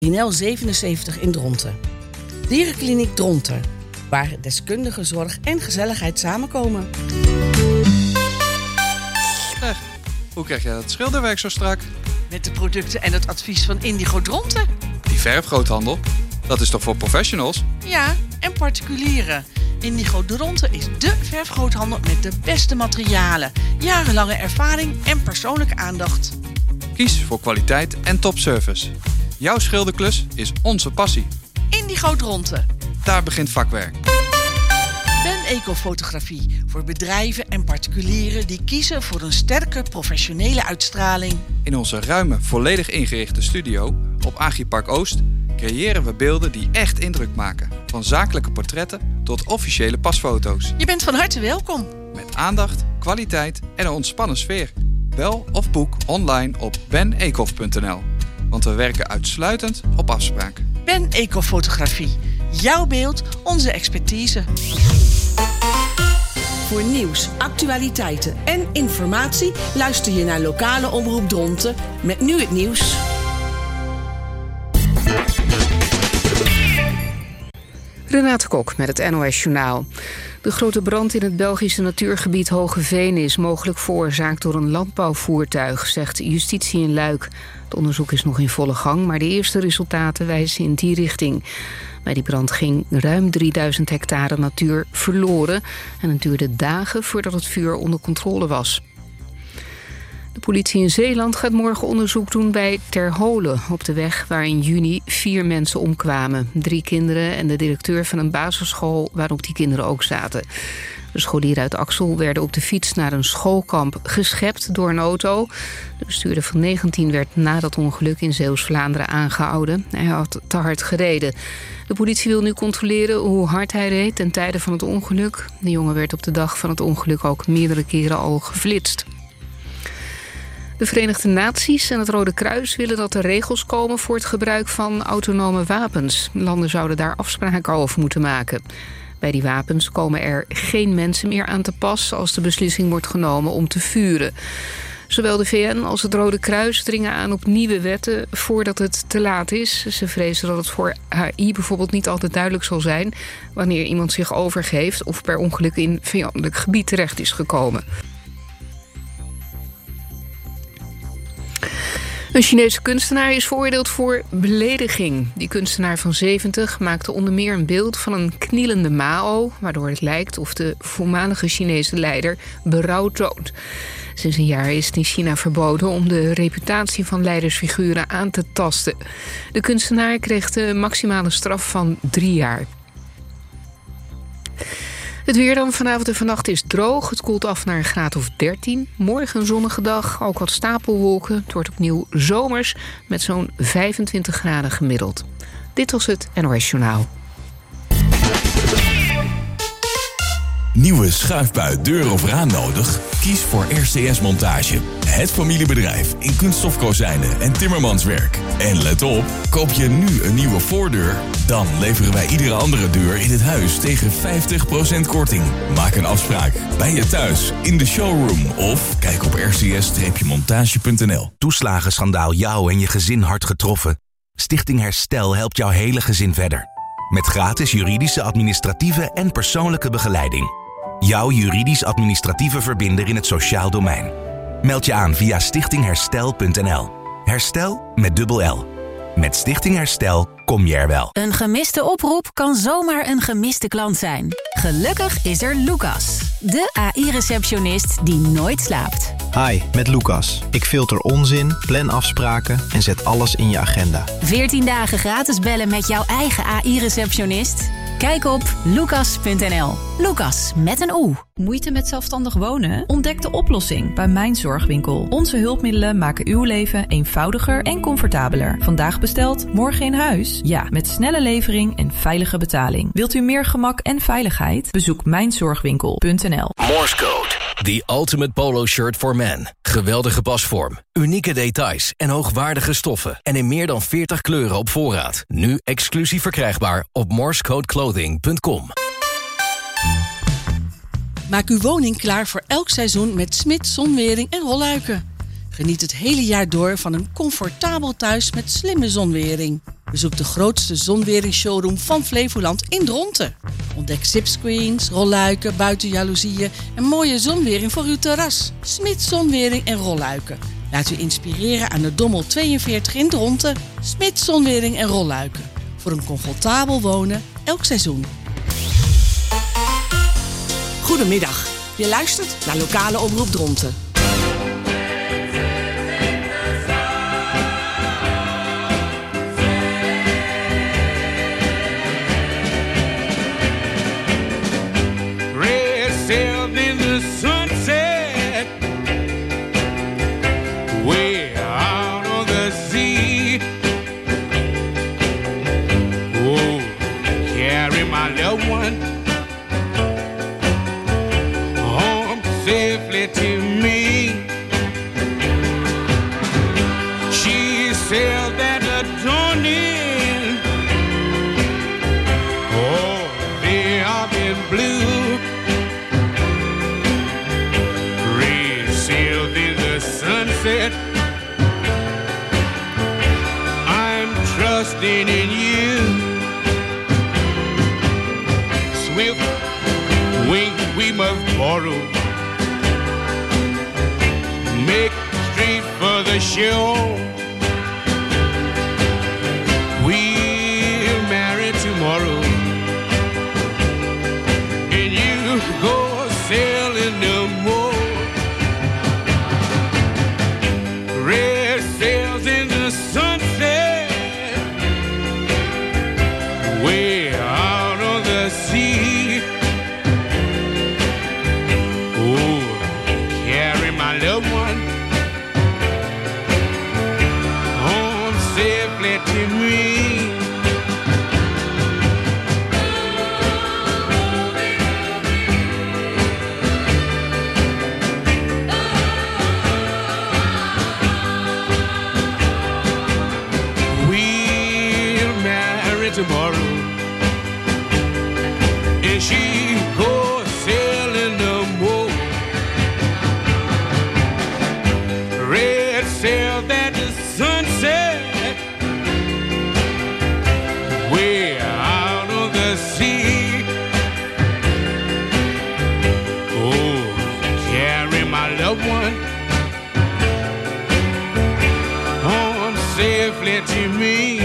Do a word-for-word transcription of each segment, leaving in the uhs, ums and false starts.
in L zevenenzeventig in Dronten. Dierenkliniek Dronten, waar deskundige zorg en gezelligheid samenkomen. Zeg, hoe krijg jij dat schilderwerk zo strak? Met de producten en het advies van Indigo Dronten. Die verfgroothandel, dat is toch voor professionals? Ja, en particulieren. Indigo Dronten is dé verfgroothandel met de beste materialen, jarenlange ervaring en persoonlijke aandacht. Kies voor kwaliteit en topservice. Jouw schilderklus is onze passie. Indigo Dronten. Daar begint vakwerk. Ben Ecofotografie voor bedrijven en particulieren die kiezen voor een sterke professionele uitstraling. In onze ruime, volledig ingerichte studio op Agripark Oost creëren we beelden die echt indruk maken. Van zakelijke portretten tot officiële pasfoto's. Je bent van harte welkom. Met aandacht, kwaliteit en een ontspannen sfeer. Bel of boek online op ben ecof punt n l. Want we werken uitsluitend op afspraak. Ben Ecofotografie. Jouw beeld, onze expertise. Voor nieuws, actualiteiten en informatie luister je naar lokale omroep Dronten met nu het nieuws. Renate Kok met het N O S Journaal. De grote brand in het Belgische natuurgebied Hogeveen is mogelijk veroorzaakt door een landbouwvoertuig, zegt justitie in Luik. Het onderzoek is nog in volle gang, maar de eerste resultaten wijzen in die richting. Bij die brand ging ruim drieduizend hectare natuur verloren en het duurde dagen voordat het vuur onder controle was. De politie in Zeeland gaat morgen onderzoek doen bij Terholen, op de weg waar in juni vier mensen omkwamen. Drie kinderen en de directeur van een basisschool waarop die kinderen ook zaten. De scholieren uit Axel werden op de fiets naar een schoolkamp geschept door een auto. De bestuurder van negentien werd na dat ongeluk in Zeeuws-Vlaanderen aangehouden. Hij had te hard gereden. De politie wil nu controleren hoe hard hij reed ten tijde van het ongeluk. De jongen werd op de dag van het ongeluk ook meerdere keren al geflitst. De Verenigde Naties en het Rode Kruis willen dat er regels komen voor het gebruik van autonome wapens. Landen zouden daar afspraken over moeten maken. Bij die wapens komen er geen mensen meer aan te pas als de beslissing wordt genomen om te vuren. Zowel de V N als het Rode Kruis dringen aan op nieuwe wetten voordat het te laat is. Ze vrezen dat het voor H I bijvoorbeeld niet altijd duidelijk zal zijn wanneer iemand zich overgeeft of per ongeluk in vijandelijk gebied terecht is gekomen. Een Chinese kunstenaar is veroordeeld voor belediging. Die kunstenaar van zeventig maakte onder meer een beeld van een knielende Mao, waardoor het lijkt of de voormalige Chinese leider berouw toont. Sinds een jaar is het in China verboden om de reputatie van leidersfiguren aan te tasten. De kunstenaar kreeg de maximale straf van drie jaar. Het weer dan vanavond en vannacht is droog. Het koelt af naar een graad of dertien. Morgen een zonnige dag, ook wat stapelwolken. Het wordt opnieuw zomers met zo'n vijfentwintig graden gemiddeld. Dit was het N O S Journaal. Nieuwe schuifbui, deur of raam nodig? Kies voor R C S Montage. Het familiebedrijf in kunststofkozijnen en timmermanswerk. En let op, koop je nu een nieuwe voordeur, dan leveren wij iedere andere deur in het huis tegen vijftig procent korting. Maak een afspraak bij je thuis, in de showroom of kijk op r c s montage punt n l. Toeslagenschandaal jou en je gezin hard getroffen? Stichting Herstel helpt jouw hele gezin verder. Met gratis juridische, administratieve en persoonlijke begeleiding. Jouw juridisch-administratieve verbinder in het sociaal domein. Meld je aan via stichting herstel punt n l. Herstel met dubbel L. Met Stichting Herstel kom je er wel. Een gemiste oproep kan zomaar een gemiste klant zijn. Gelukkig is er Lucas, de A I-receptionist die nooit slaapt. Hi, met Lucas. Ik filter onzin, plan afspraken en zet alles in je agenda. veertien dagen gratis bellen met jouw eigen A I-receptionist? Kijk op lucas punt n l. Lucas met een O. Moeite met zelfstandig wonen? Ontdek de oplossing bij Mijn Zorgwinkel. Onze hulpmiddelen maken uw leven eenvoudiger en comfortabeler. Vandaag besteld, morgen in huis? Ja, met snelle levering en veilige betaling. Wilt u meer gemak en veiligheid? Bezoek mijn zorgwinkel punt n l. Morse Code. The ultimate polo shirt for men. Geweldige pasvorm, unieke details en hoogwaardige stoffen. En in meer dan veertig kleuren op voorraad. Nu exclusief verkrijgbaar op morsecode clothing punt com. Maak uw woning klaar voor elk seizoen met Smit Zonwering en Rolluiken. Geniet het hele jaar door van een comfortabel thuis met slimme zonwering. Bezoek de grootste zonwering-showroom van Flevoland in Dronten. Ontdek zipscreens, rolluiken, buitenjaloezieën en mooie zonwering voor uw terras. Smit Zonwering en Rolluiken. Laat u inspireren aan de Dommel tweeënveertig in Dronten. Smit Zonwering en Rolluiken. Voor een comfortabel wonen elk seizoen. Goedemiddag. Je luistert naar Lokale Omroep Dronten. Sailed in the sunset, way out on the sea. Oh, carry my loved one home safely to me. She sailed at the dawning. Oh, they are in blue. Sunset, I'm trusting in you. Swift wing we must borrow, make straight for the shore. We'll marry tomorrow, and you go sailing no more. Red sails in the sunset, way out on the sea. Oh, carry my loved one home safely to me. Tomorrow, and she goes sailing no more. Red sail that the sunset, way out on the sea. Oh, carry my loved one home safely to me.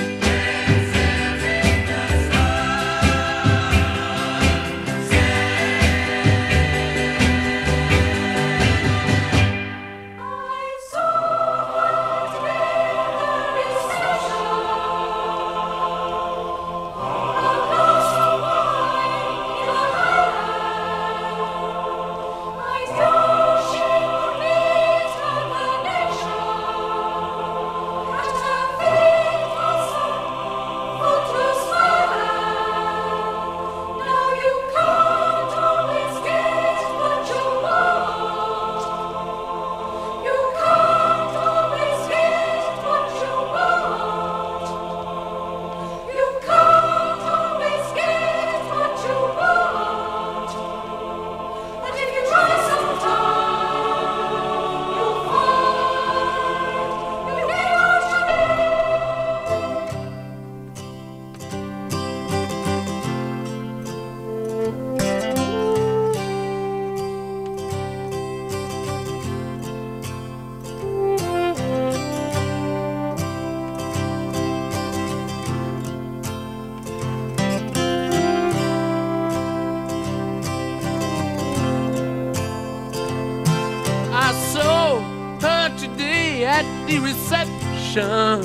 The reception,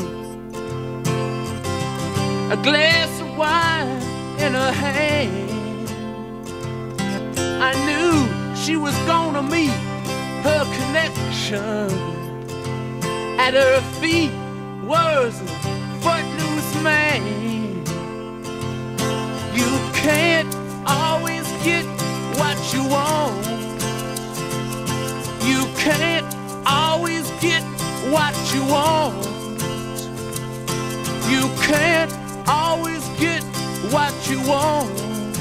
a glass of wine in her hand. I knew she was gonna meet her connection. At her feet was a footloose man. You can't always get what you want. You can't always get what you want. You can't always get what you want.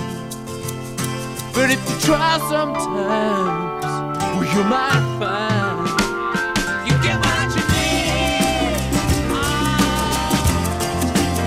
But if you try sometimes, well, you might find you get what you need. Oh,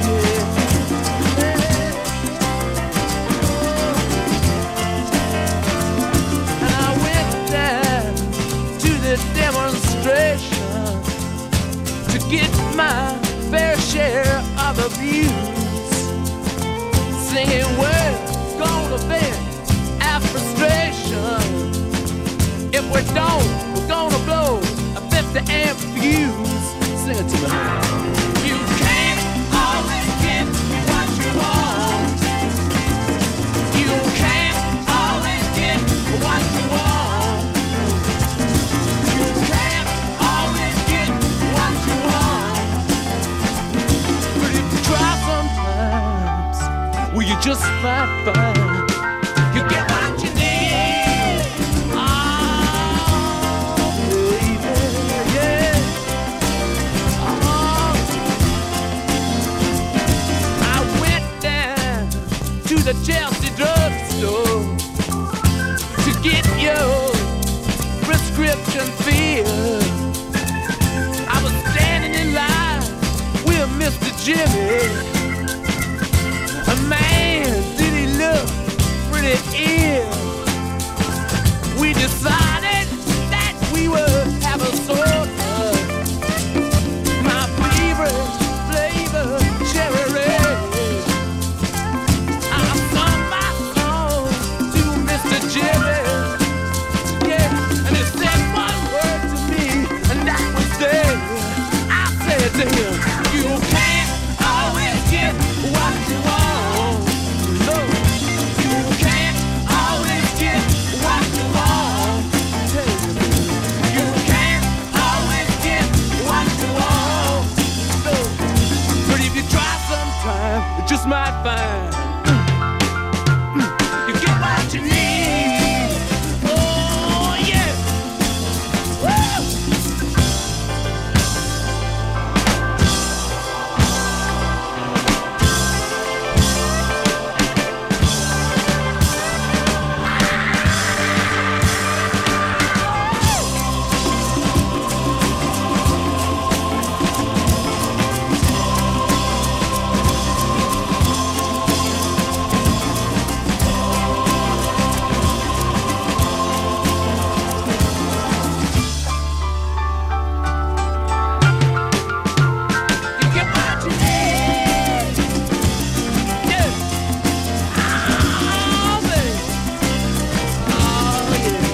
of abuse, singing words gonna vent our frustration. If we don't, we're gonna blow a fifty amp fuse. Sing it to me. You can't always get what you want. You can't always get what you want. You can't always get what you want. But if you try sometimes, well, you just might find you get what you need. Oh, baby, yeah. Oh. I went down to the Chelsea drugstore to get your prescription filled. I was standing in line with Mister Jimmy. A man, did he look pretty ill? We decided that we would have a soda. My favorite flavor, cherry red. I sung my song to Mister Jimmy. Yeah, and he said one word to me, and that was there. I said to him, you can't always get what you want. No, you can't always get what you want. You can't always get what you want. No, but if you try sometime, you just might find you get what you need. Oh yeah. Woo! You get what you need. Yeah. Oh, baby. Oh,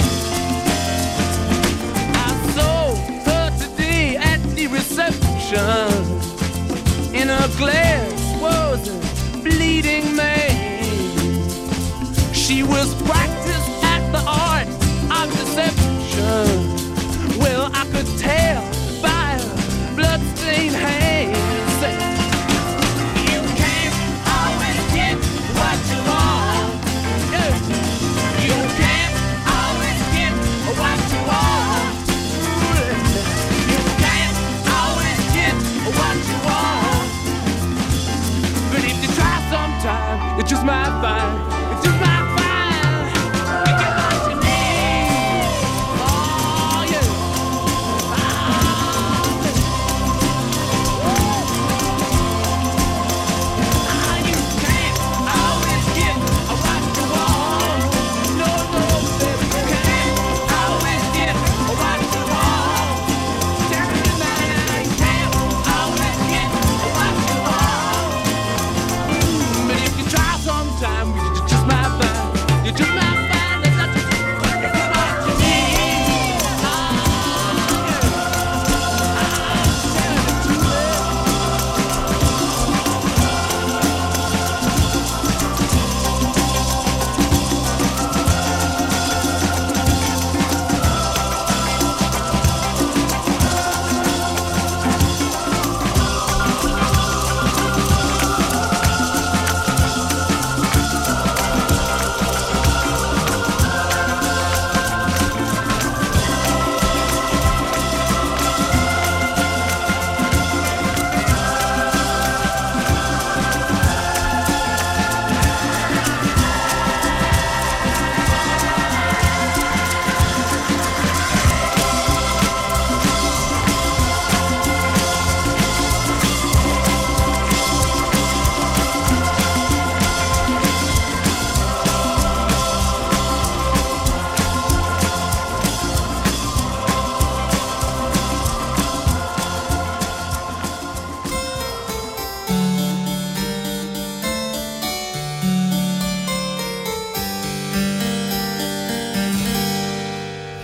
yeah. I saw her today at the reception. In her glass was a bleeding man. She was practiced at the art of deception. Well, I could tell by her bloodstained hands. You can't always get what you want. Yeah. You can't always get what you want. You can't always get what you want. But if you try sometime, you just might find, you just might find, you get what you need. Oh yeah. Ah, ah, you can't always get what you want. No, no, baby, you can't always get what you want. Tell me now, you can't always get what you want. But if you try sometime, you just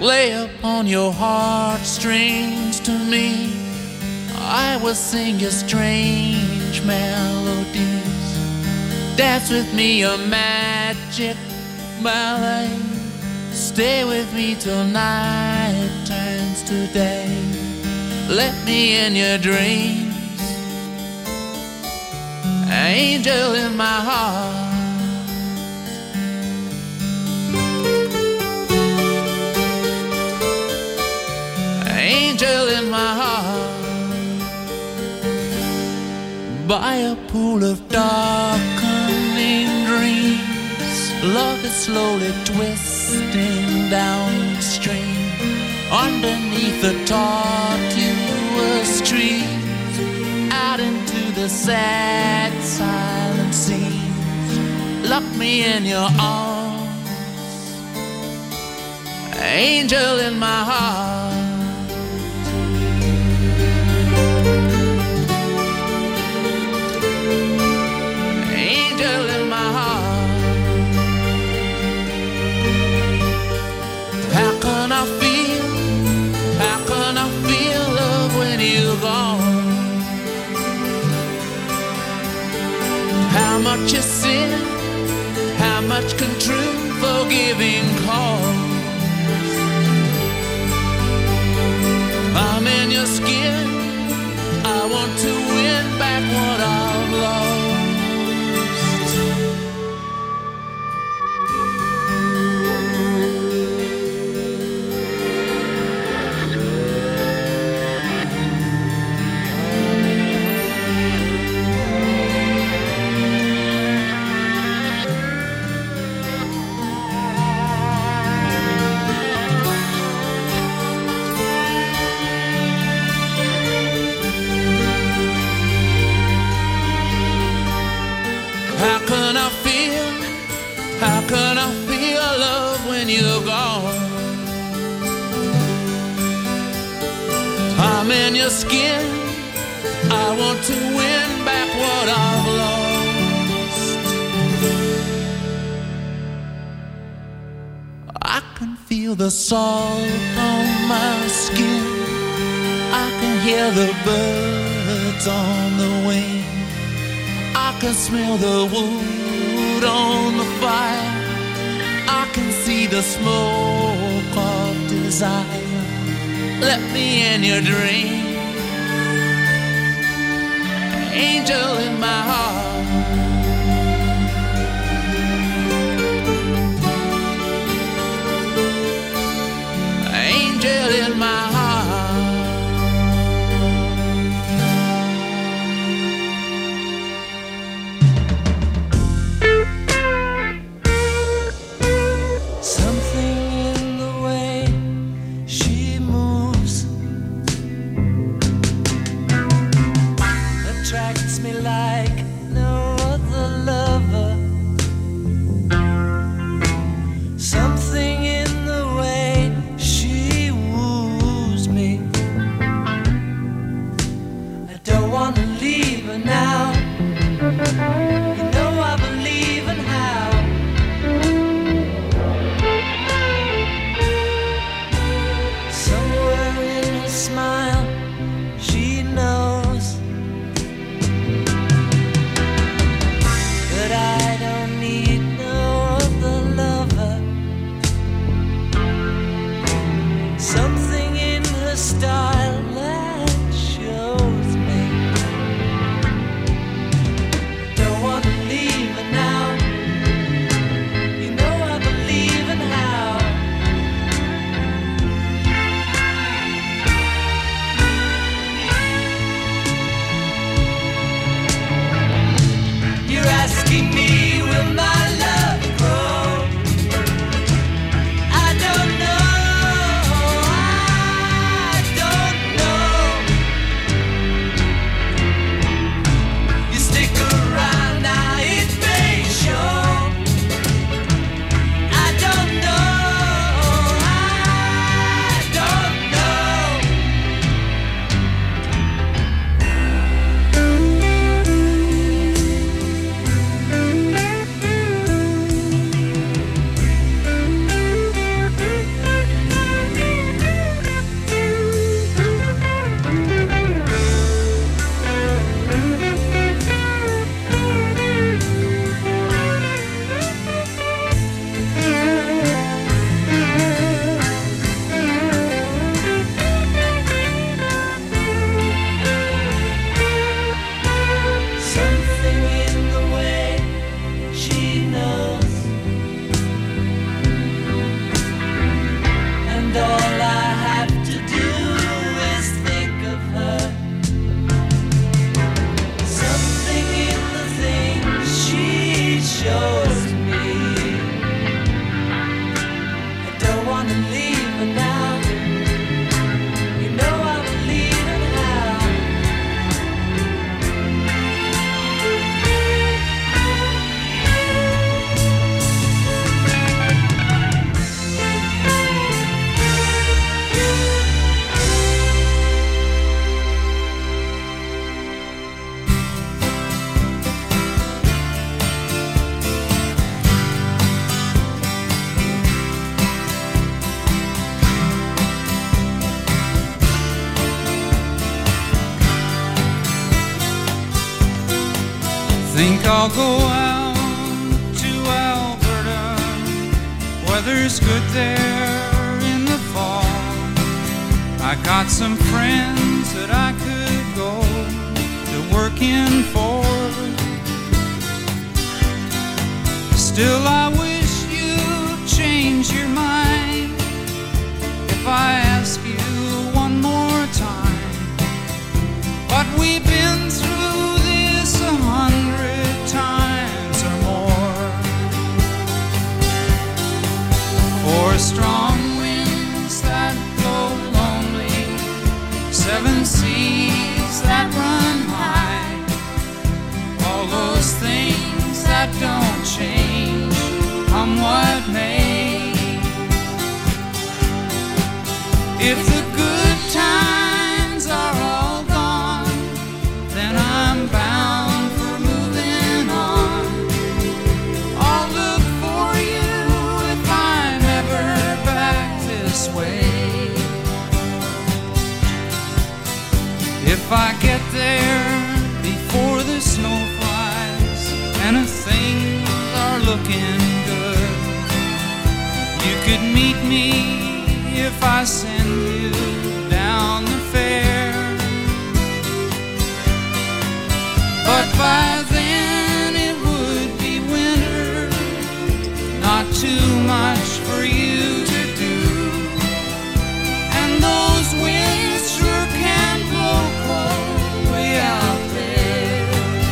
lay upon your heartstrings to me. I will sing you strange melodies. Dance with me a magic ballet. Stay with me till night turns to day. Let me in your dreams, angel in my heart. Angel in my heart. By a pool of darkening dreams, love is slowly twisting downstream. Underneath the tortuous trees, out into the sad silent scenes. Lock me in your arms, angel in my heart. Angel in my heart. How can I feel, how can I feel love when you're gone? How much you sin, how much can true forgiving cause? I'm in your skin, I want to win back what I've lost. How can I feel, how can I feel love when you're gone? I'm in your skin, I want to win back what I've lost. I can feel the salt on my skin, I can hear the birds on the wing, I can smell the wood on the fire, I can see the smoke of desire. Let me in your dream, angel in my heart. Angel in my heart. Me like Think I'll go out to Alberta. Weather's good there in the fall. I got some friends that I could go to working for. Still I wish you'd change your mind if I ask you one more time. But we've been through this a hundred times or more. For strong winds that blow lonely, seven seas that run high, all those things that don't change, come what may. If the good times are all gone, then I'm bound for moving on. I'll look for you if I'm ever back this way. If I get there before the snow flies and if things are looking good, you could meet me if I send you down the fair. But by then it would be winter, not too much for you to do. And those winds sure can blow cold way out there.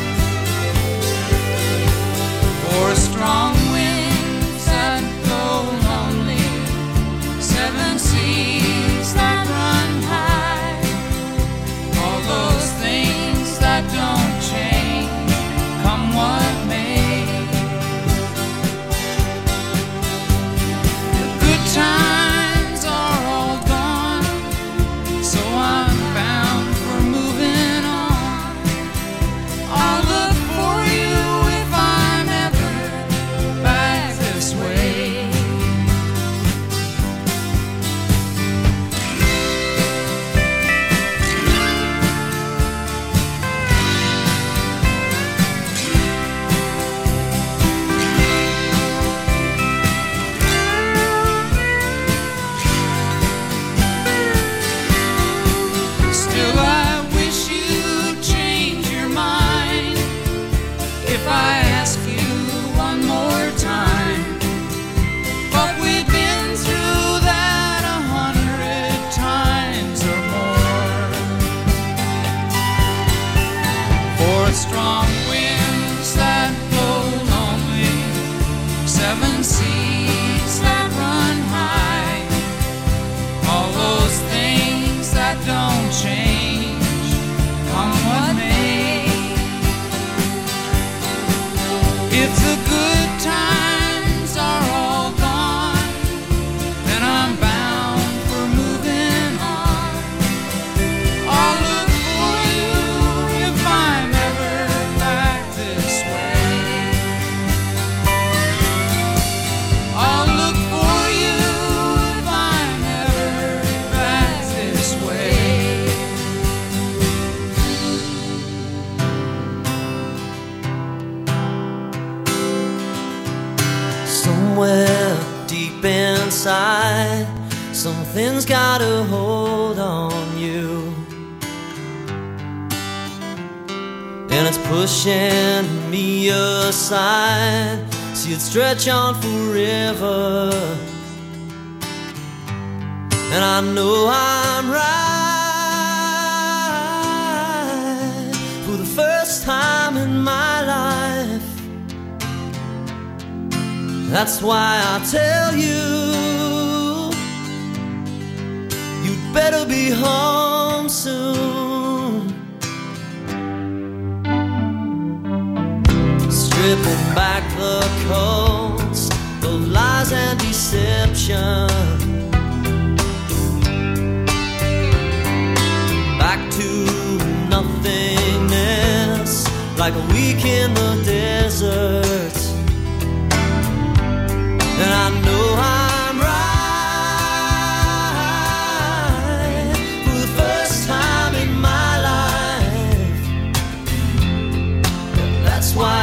For strong winds that blow lonely, seven seas that run high, all those things that don't change, come what may. The good times are all gone, so I'm bound for moving on. I'll look for you if I'm ever back this way. Still I wish you'd change your mind if I ask you one more time. But we've been through that a hundred times or more. For strong winds that blow lonely, seven seas that run high, all those things that don't change, come what may. If the good times are all gone, then I'm bound for moving on. I'll look for you if I'm ever back this way. I'll look for you if I'm ever back this way. Somewhere deep inside, something's got a hold on you, and it's pushing me aside. See it stretch on forever, and I know I'm right for the first time in my life. That's why I tell you, you'd better be home soon. Stripping back the coast of lies and deception, back to nothingness, like a week in the desert. And I know I'm right for the first time in my life. That's why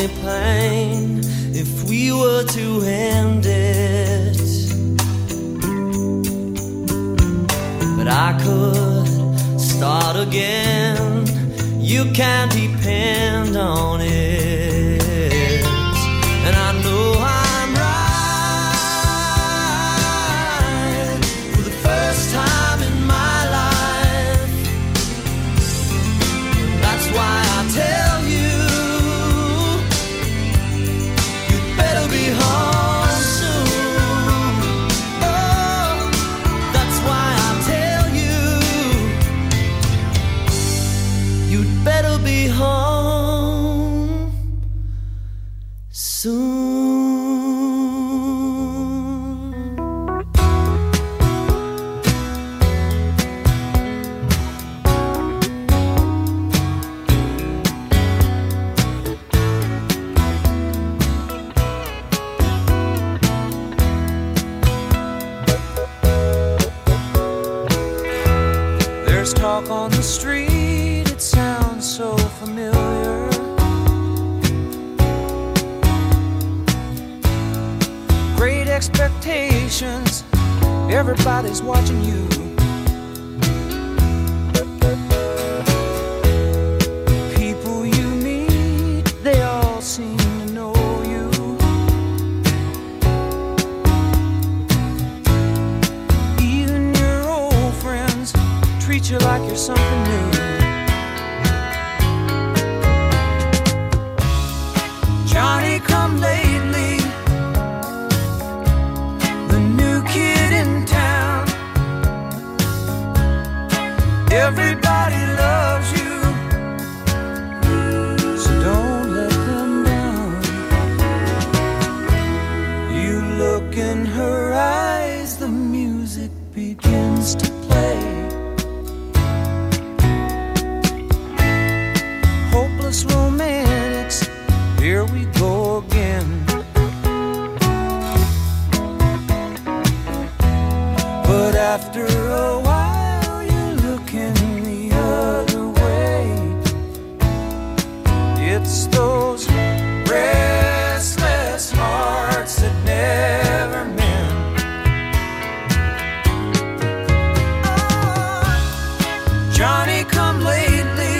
only pain if we were to end it. But I could start again. You can depend on it. And I know I'm right for the first time in my life. That's why I tell you, you'd better be home soon. Oh, that's why I tell you, you'd better be home soon. There's talk on the street, it sounds so familiar. Great expectations, everybody's watching you. People you meet, they all seem to know you. Even your old friends treat you like you're something new. Johnny come lately, the new kid in town. Everybody loves you, so don't let them down. You look in her eyes, the music begins to play. Hopeless romantics, here we go again. But after a while, you're looking the other way. It's those restless hearts that never mend. Oh, Johnny come lately,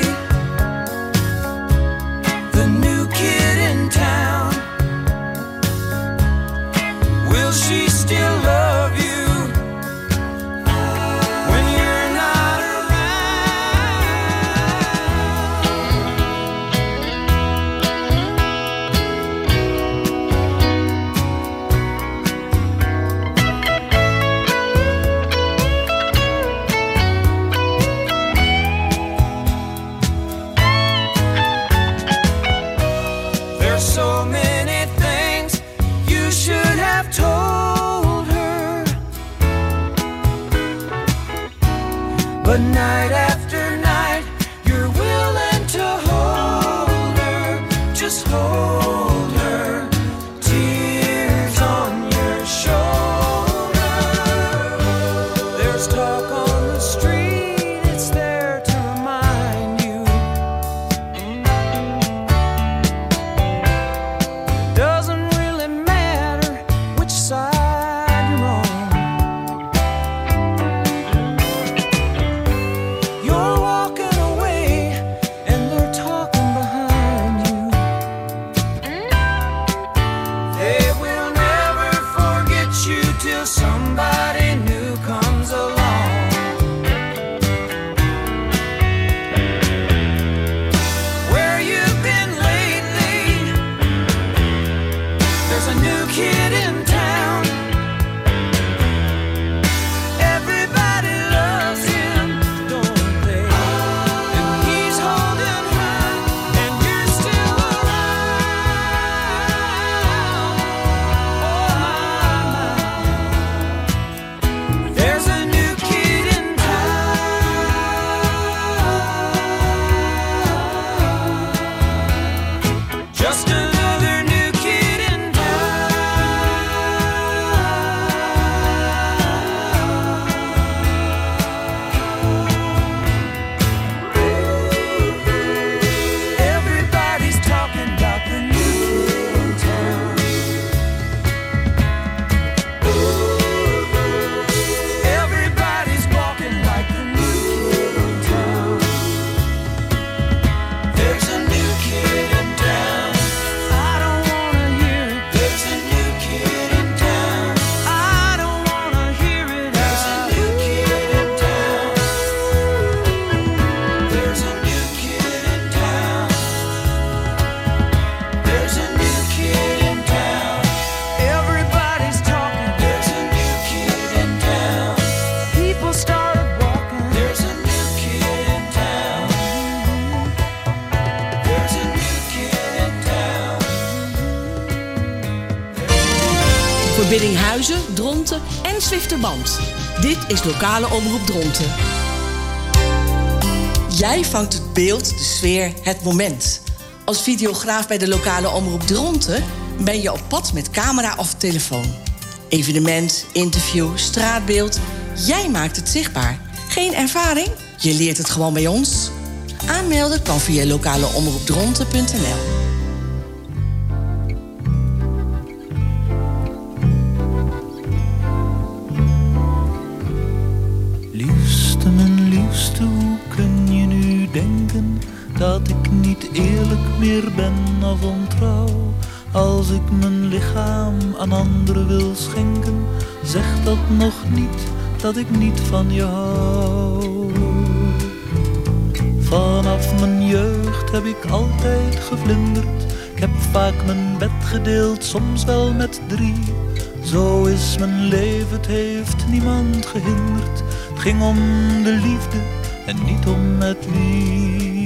the new kid in town. Will she still love you when you're not There's so many things you should have told her, but night after night you're willing to hold her, just hold her, tears on your shoulder. There's talk on the street, it's there to remind you. Doesn't really matter which side you're on. Huizen, Dronten en Zwifterband. Dit is lokale omroep Dronten. Jij vangt het beeld, de sfeer, het moment. Als videograaf bij de lokale omroep Dronten ben je op pad met camera of telefoon. Evenement, interview, straatbeeld. Jij maakt het zichtbaar. Geen ervaring? Je leert het gewoon bij ons. Aanmelden kan via lokaleomroepdronten punt n l. Liefste, mijn liefste, hoe kun je nu denken dat ik niet eerlijk meer ben of ontrouw? Als ik mijn lichaam aan anderen wil schenken, zegt dat nog niet dat ik niet van je hou. Vanaf mijn jeugd heb ik altijd gevlinderd. Ik heb vaak mijn bed gedeeld, soms wel met drie. Zo is mijn leven, het heeft niemand gehinderd. Het ging om de liefde en niet om met wie.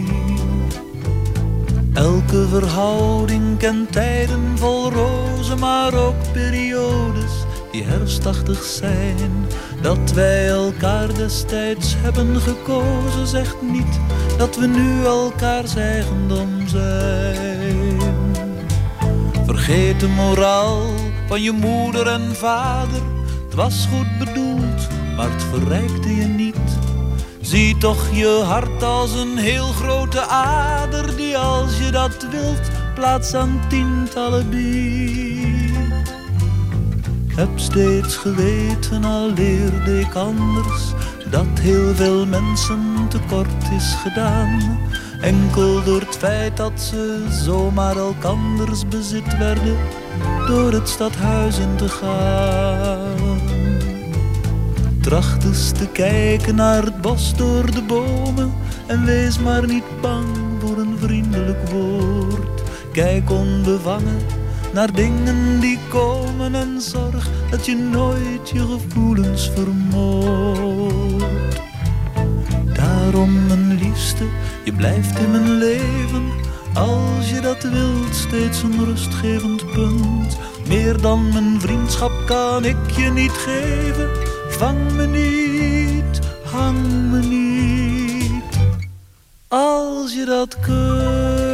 Elke verhouding kent tijden vol rozen, maar ook periodes die herfstachtig zijn. Dat wij elkaar destijds hebben gekozen, zegt niet dat we nu elkaars eigendom zijn. Vergeet de moraal van je moeder en vader. Het was goed bedoeld, maar het verrijkte je niet. Zie toch je hart als een heel grote ader, die als je dat wilt plaats aan tientallen biedt. Ik heb steeds geweten, al leerde ik anders, dat heel veel mensen tekort is gedaan. Enkel door het feit dat ze zomaar elkanders bezit werden, door het stadhuis in te gaan. Tracht eens te kijken naar het bos door de bomen en wees maar niet bang voor een vriendelijk woord. Kijk onbevangen naar dingen die komen en zorg dat je nooit je gevoelens vermoordt. Daarom, mijn liefste, je blijft in mijn leven, als je dat wilt, steeds een rustgevend punt. Meer dan mijn vriendschap kan ik je niet geven. Vang me niet, hang me niet, als je dat kunt.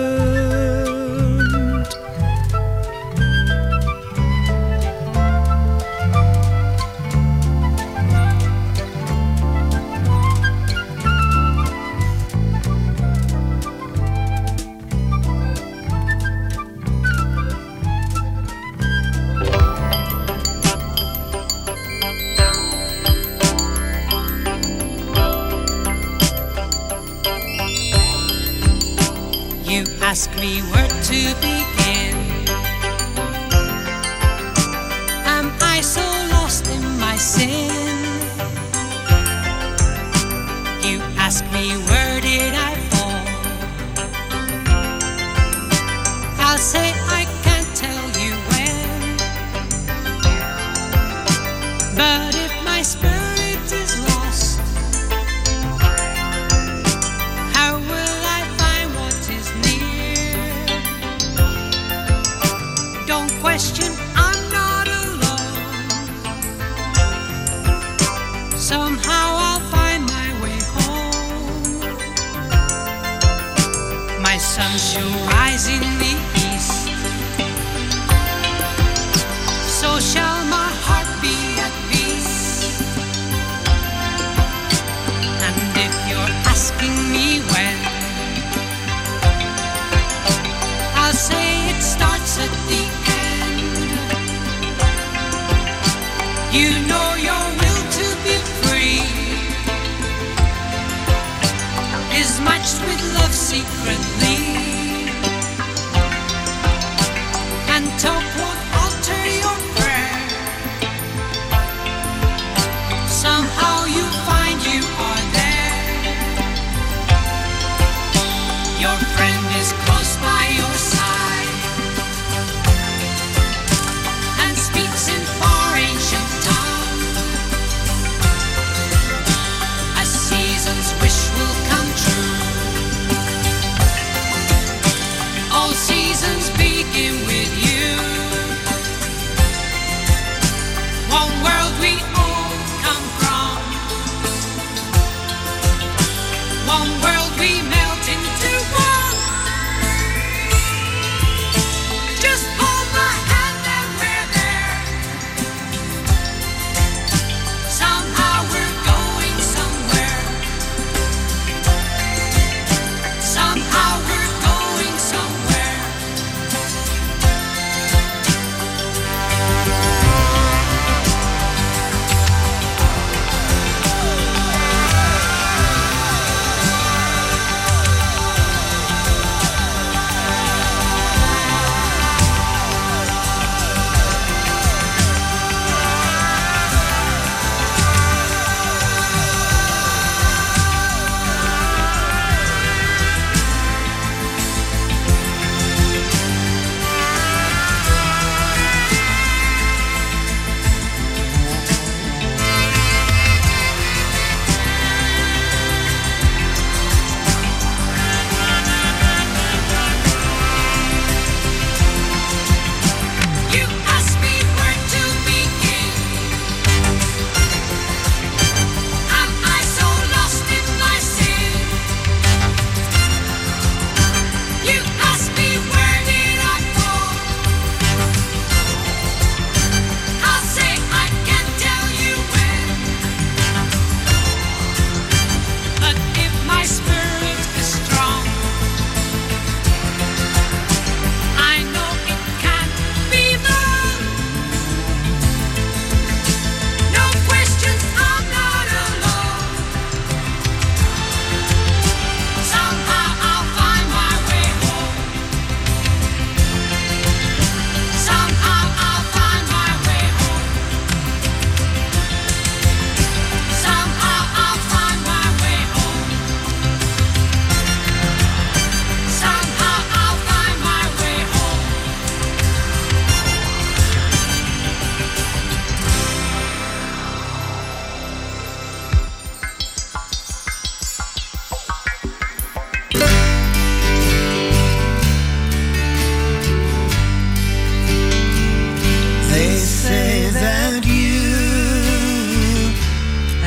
Ask me where to begin. Am I so lost in my sin? You ask me where did I fall? I'll say I can't tell you when. But if my spirit is lost, how will I find what is near? Don't question, I'm not alone. Somehow I'll find my way home. My sun shall rise in the east, so shall my heart be at peace. And if you're asking me when, I'll say it starts at the end. You know your will to be free is matched with love secretly, and talk won't alter your prayer. Somehow you find you are there. Your friend is close by your side and speaks in far ancient tongue. A season's wish will come true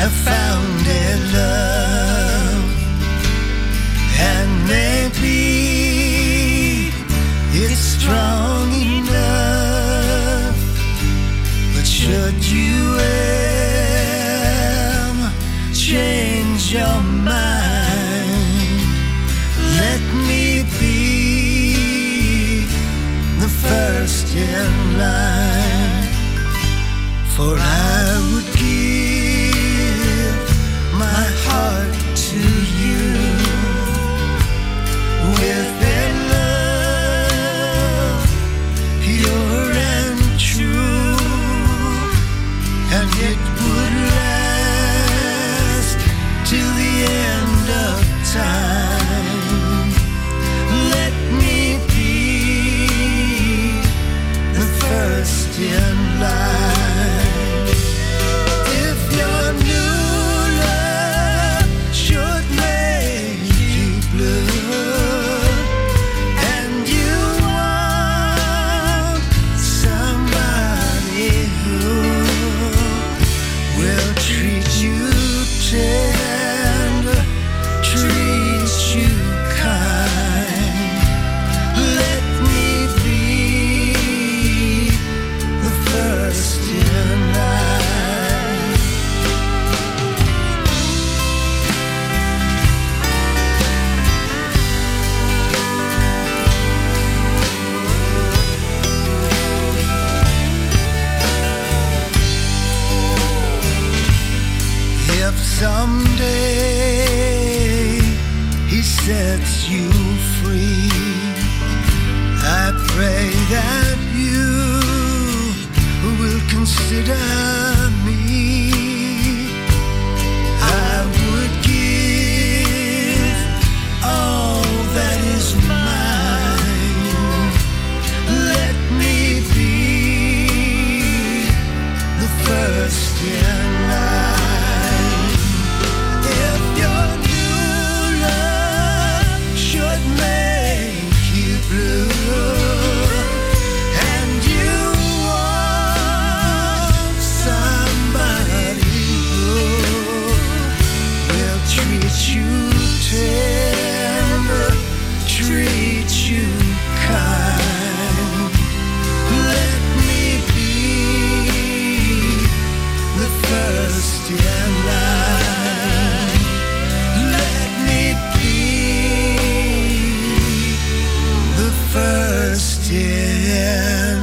have found a love, and maybe it's strong enough. But should you ever change your mind, let me be the first in line. For I would give my heart to you with a love pure and true, and it would last till the end of time. Let me be the first in line. If your new love should make you blue, and you want somebody who will treat you tender, treat you kind, let me be the first in line. If someday he sets you free, I pray that you will consider me. I would give all that is mine. Let me be the first in line. If your new love should make you blue, and you want somebody who will treat you tender, treat you kind, let me be the first in line. Let me be the first in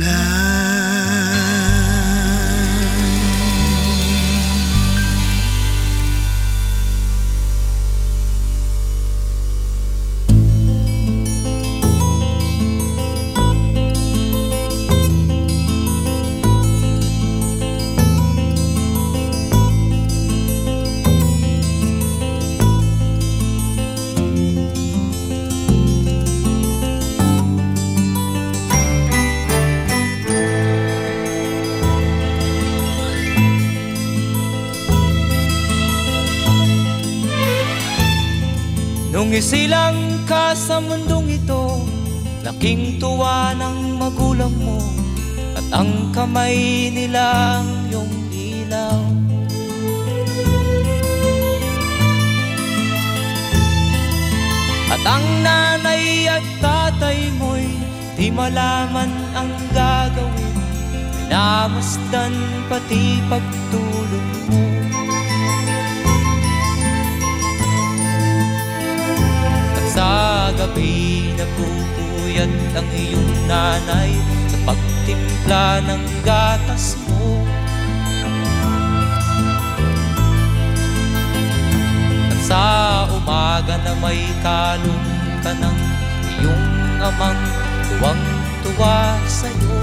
Nung isilang ka sa mundong ito, laking tuwa ng magulang mo, at ang kamay nila ang iyong ilaw. At ang nanay at tatay mo'y di malaman ang gagawin, minamasdan pati pagtulog mo. Sa gabi nagpupuyat ang iyong nanay sa pagtimpla ng gatas mo. At sa umaga na may kalong ka ng iyong amang tuwang-tuwa sa'yo.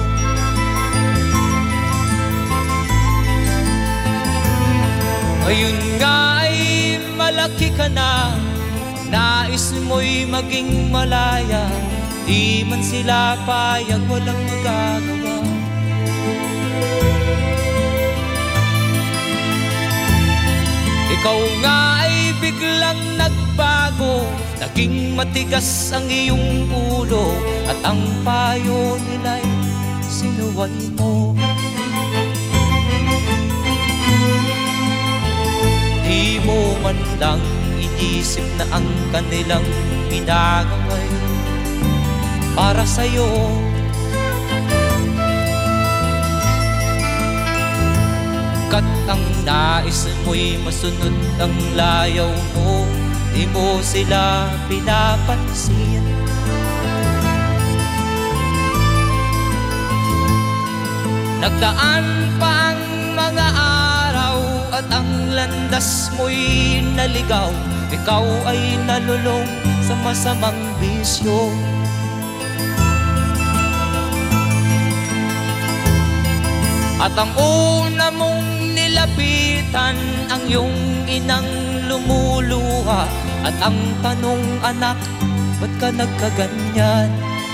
Ngayon nga ay malaki ka na, nais mo'y maging malaya, di man sila payag, walang magagawa. Ikaw nga ay biglang nagbago, naging matigas ang iyong ulo, at ang payo nila'y sinuway mo. man lang inisip na ang kanilang ginagaway para sa'yo. Kat ang nais mo'y masunod ang layaw mo, di mo sila pinapansin. Nagdaan pa ang mga araw at ang landas mo'y naligaw. Ikaw ay nalulong sa masamang bisyo. At ang una mong nilapitan ang iyong inang lumuluha. At ang tanong, anak, ba't ka nagkaganyan?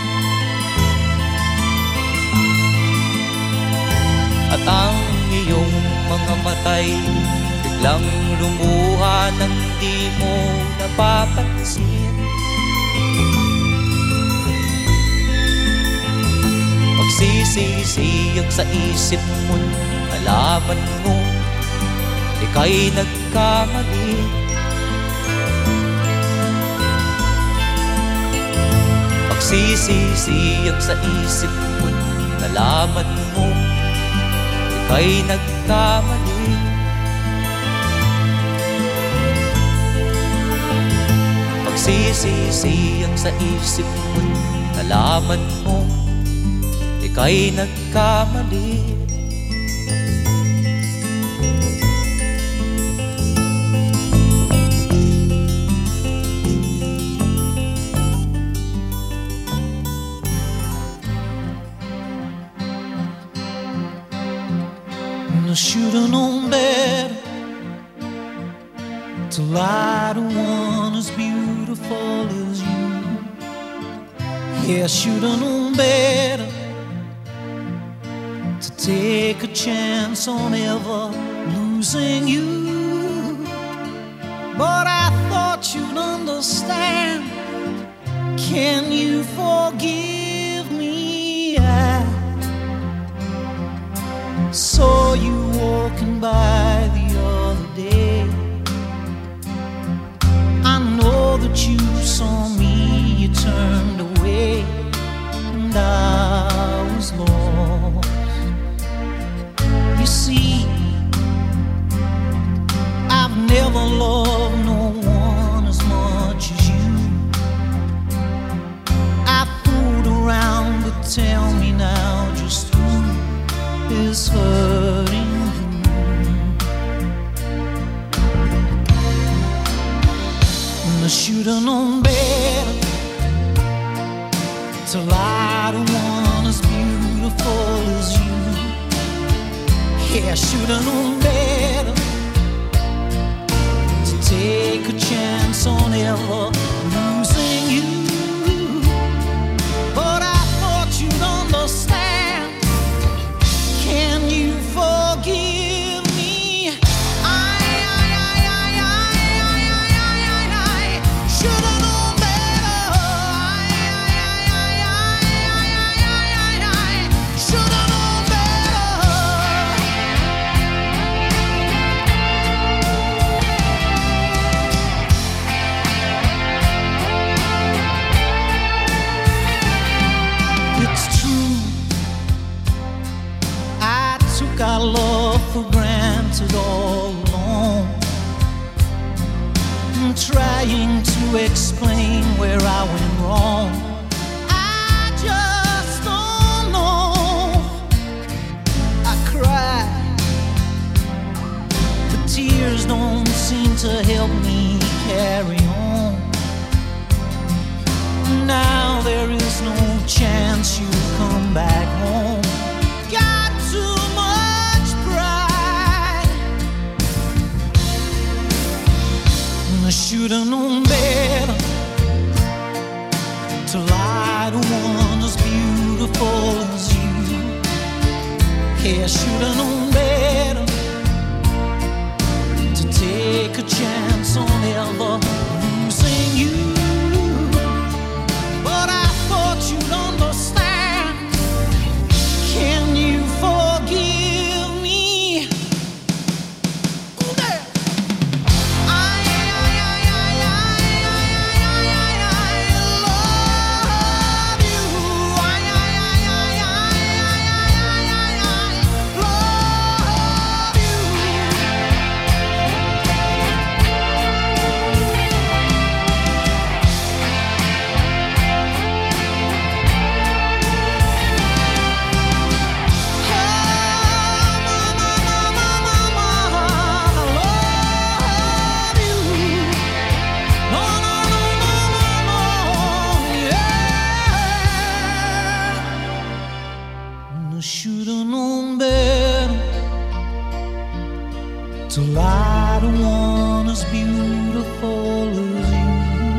At ang iyong mga matay biglang lumuha nang di mo napapansin. Magsisisiyag sa isip mo, nalaman mo ika'y nagkamali. Magsisisiyag sa isip mo, nalaman mo ika'y nagkamali. Magsisisiyag sa isip mo, nalaman mo ika'y nagkamali. I should've known better to lie to one as beautiful as you. Yeah, I should've known better to take a chance on ever losing you. But I thought you'd understand. Can you forgive me? I saw you walking by the other day. I know that you saw me, you turned away, and I was lost. You see, I've never loved no one as much as you. I fooled around, but tell me now just who is hurting you. And I should've known better to lie to one as beautiful as you. Yeah, I should've known better to take a chance on ever losing you. But I thought you'd understand. Can you forgive me? I, I, I, I, I, I, I, I, I should've known better. I, I, I, I, I, I, I, I should've known better. It's true, I took our love for granted all along. I'm trying to explain where I went wrong. I just don't know. I cry, but tears don't seem to help me carry on. Now there is no chance you come back home. Got too much pride. And I should've known better to lie to one as beautiful as you. Yeah, I should've known better to take a chance on ever losing you. But I thought you'd understand. Can you forgive me? Ooh, there. I, till I don't want as beautiful as you.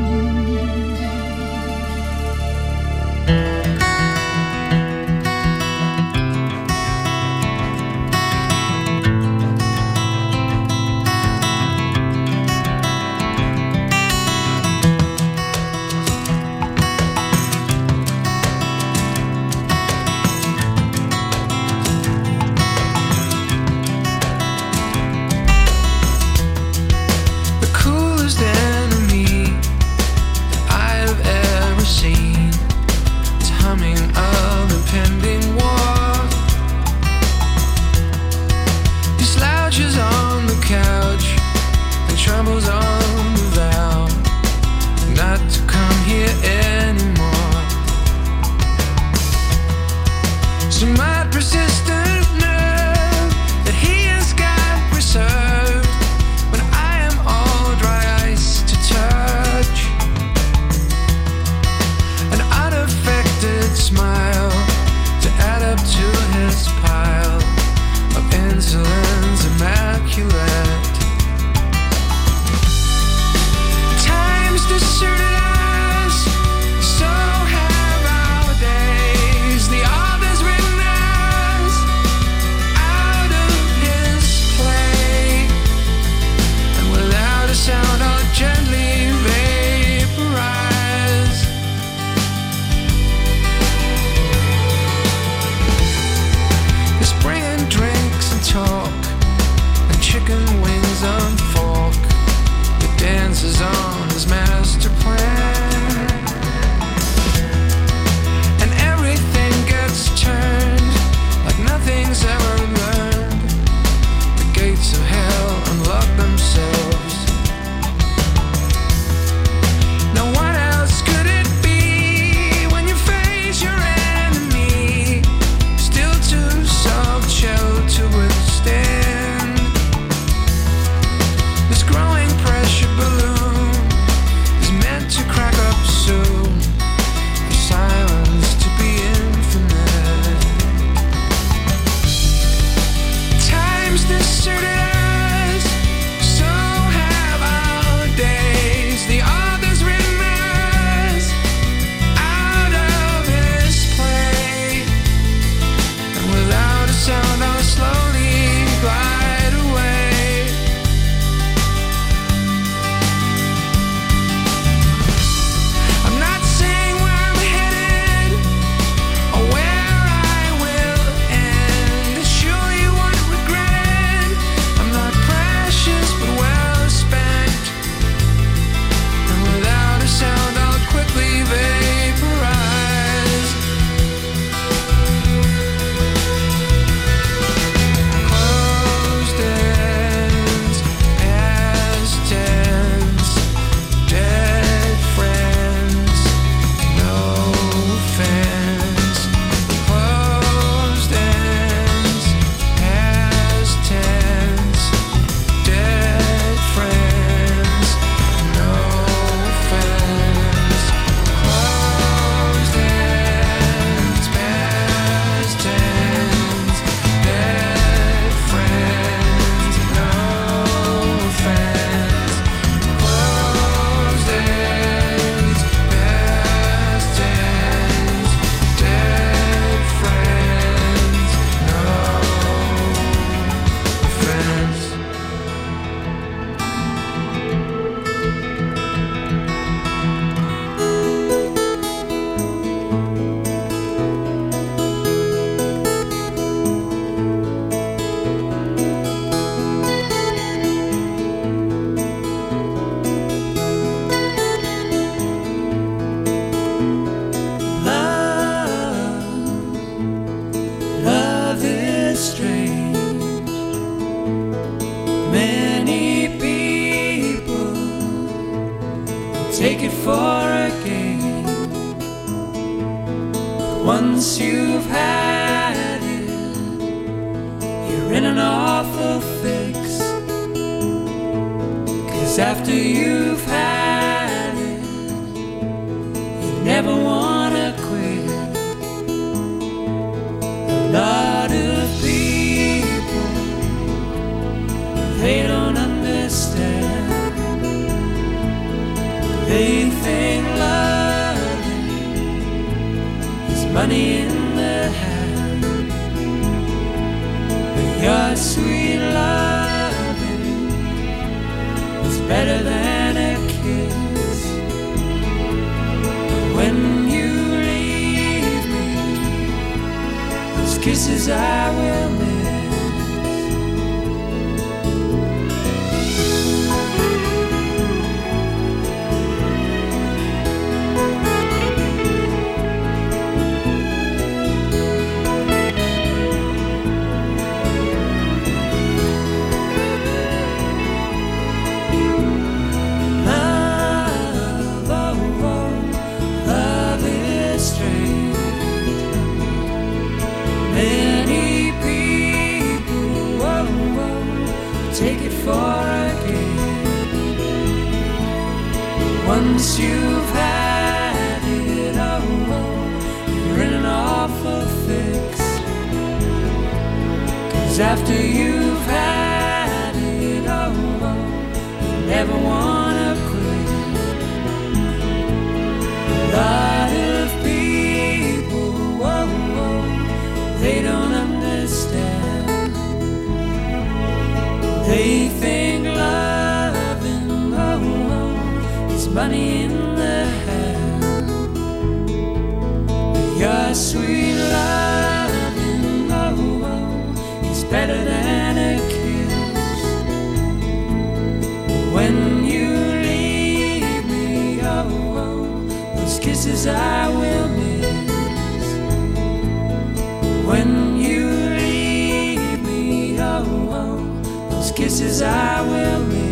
take it for a game. Once you've had it, you're in an awful fix. 'Cause after you've had it, you never wanna quit. A lot of people they don't understand. They think loving is money in the hand, but your sweet loving is better than a kiss. When you leave me, those kisses I will miss. Once you've had it, oh, oh, you're in an awful fix. 'Cause after you've had it, oh, oh, you never wanna quit. A lot of people, oh, oh, they don't understand. They think loving, oh, oh, is money in the hand. Your sweet loving, oh, oh, is better than a kiss. When you leave me, oh, oh, those kisses I will miss. When you leave me, oh, oh, those kisses I will miss.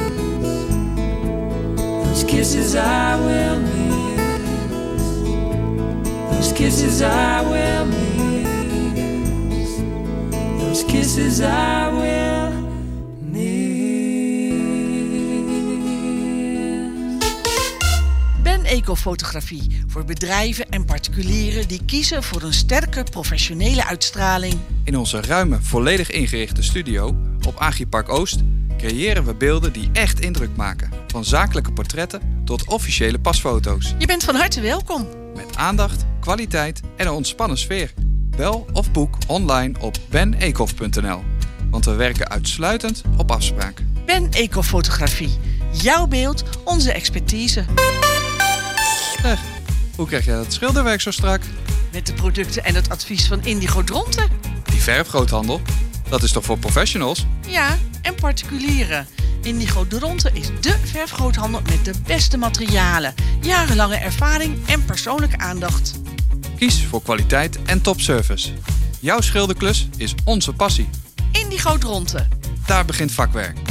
Those kisses I will miss. Those kisses I will miss. Those kisses I will miss. Ben Ecofotografie voor bedrijven en particulieren die kiezen voor een sterke professionele uitstraling. In onze ruime, volledig ingerichte studio op Agripark Oost creëren we beelden die echt indruk maken. Van zakelijke portretten tot officiële pasfoto's. Je bent van harte welkom. Met aandacht, kwaliteit en een ontspannen sfeer. Bel of boek online op ben ecof punt n l. Want we werken uitsluitend op afspraak. Ben Ecofotografie. Jouw beeld, onze expertise. Zeg, hoe krijg jij dat schilderwerk zo strak? Met de producten en het advies van Indigo Dronten. Die verfgroothandel, dat is toch voor professionals? Ja, en particulieren. Indigo Dronten is dé verfgroothandel met de beste materialen, jarenlange ervaring en persoonlijke aandacht. Kies voor kwaliteit en topservice. Jouw schilderklus is onze passie. Indigo Dronten. Daar begint vakwerk.